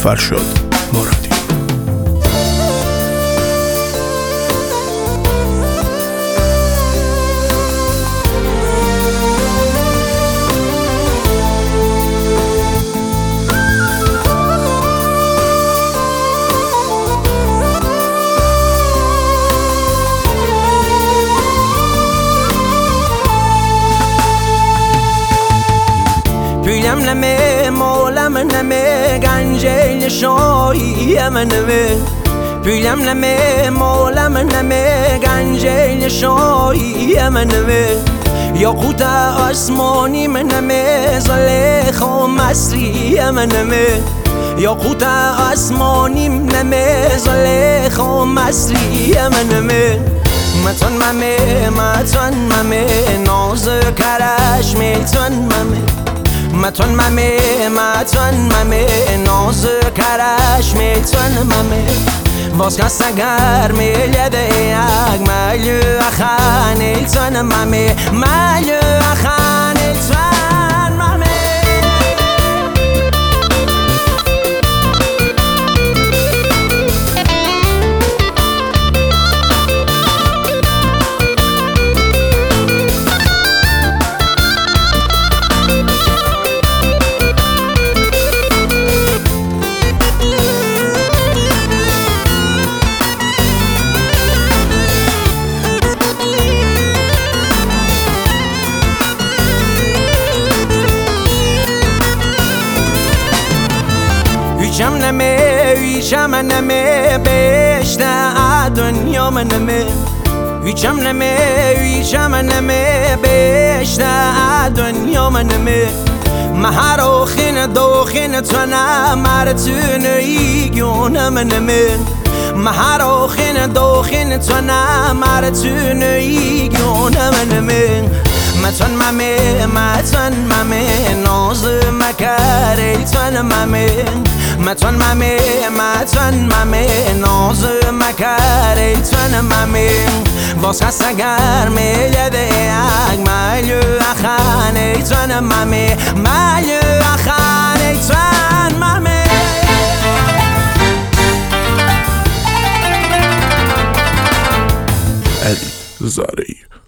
فرشاد مرادی. پویم نمه مولم نمه گنجیل شاهیم نمه پویم نمه مولم نمه گنجیل شاهیم نمه یاقوت آسمانی نمه زلیخا مصریم نمه یاقوت آسمانی نمه زلیخا مصریم نمه متون ممه ناز کرش میتون ممه ناز کرش میتون ممه واس کسگر میلیده یک ملیو اخان ایلتون ممه ملیو اخان ایلتون ممه ویچم نمه بهشت دنیا منمه ویچم نمه بهشت دنیا منمه مهاروخین دوخین تونه مرتون ایگون منمه مهاروخین دوخین تونه مرتون ایگون منمه متون ممه ناز مکر ایلتون ممه متون ممه ناز مکر ایلتون ممه واس کسگر میلیده یک ملیو اخان ایلتون ممه ملیو اخان ایلتون ممه علی زارعی.